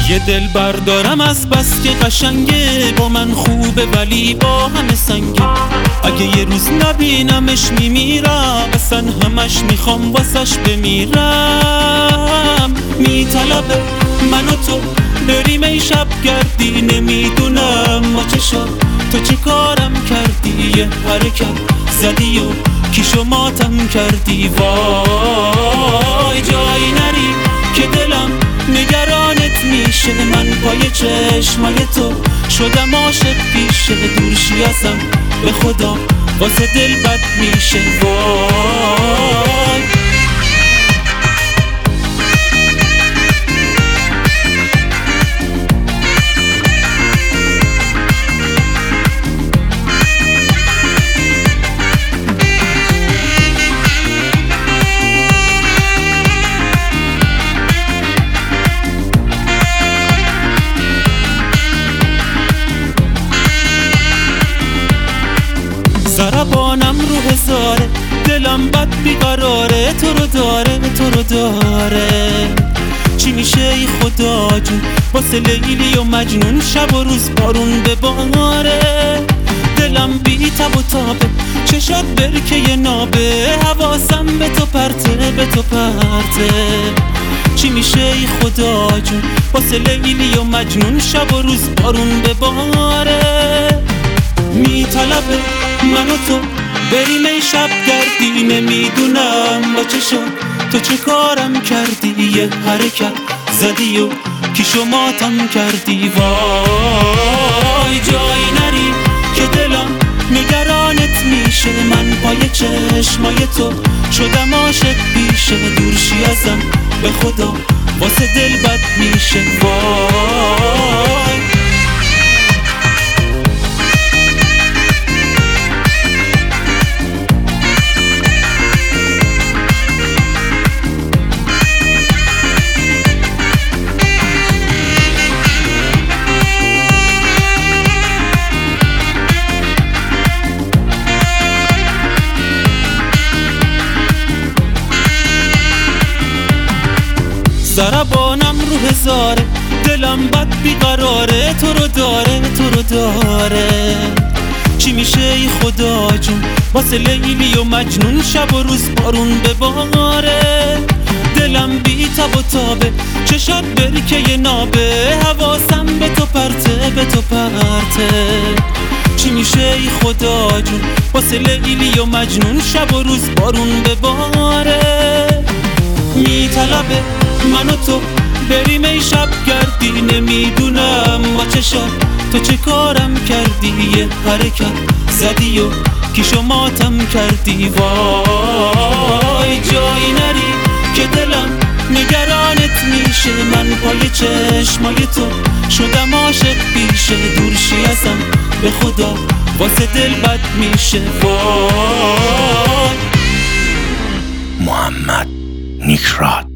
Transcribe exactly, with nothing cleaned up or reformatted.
یه دل بردارم از بس که قشنگه، با من خوبه ولی با همه سنگه. اگه یه روز نبینمش میمیرم، اصلا همش میخوام واسش بمیرم. میطلبه من و تو بریم ای شب گردی، نمیدونم ما چه شد تو چه کارم کردی. یه حرکت زدی و کیشو ماتم کردی. وای جایی نری که دلم نگرانت میشه. من پای چشمای تو شدم عاشق پیشه. دورشی ازم به خدا واسه دل بد میشه. وای ضربانم رو هزاره، دلم بد بیقراره. تو رو داره تو رو داره. چی میشه ای خدا جون واسه لیلی و مجنون، شب و روز بارون بباره. دلم بی تب و تابه، چشات برکه نابه. حواسم به تو پرته به تو پرته. چی میشه ای خدا جون واسه لیلی و مجنون، شب و روز بارون بباره. میطلبه من و تو بریم ای شب گردی، نمیدونم با چه شد تو چه کارم کردی. یه حرکت زدی و کیشو ماتم کردی. وای جایی نری که دلم نگرانت میشه. من پای چشمای تو شدم عاشق پیشه. دورشی ازم به خدا واسه دل بد میشه. وای ضربانم رو هزاره، دلم بد بیقراره. تو رو داره تو رو داره. چی میشه ای خدا جون واسه لیلی و مجنون، شب و روز بارون بباره. دلم بی تب و تابه، چشات برکه نابه. حواسم به تو پرته به تو پرته. چی میشه ای خدا جون واسه لیلی و مجنون، شب و روز بارون بباره. میطلبه من و تو بریم ای شب گردی، نمیدونم با چه شد تو چه کارم کردی. یه حرکت زدی و کیشو ماتم کردی. وای جایی نری که دلم نگرانت میشه. من پای چشمای تو شدم عاشق پیشه. دورشی ازم به خدا واسه دل بد میشه. وای محمد نیکرات.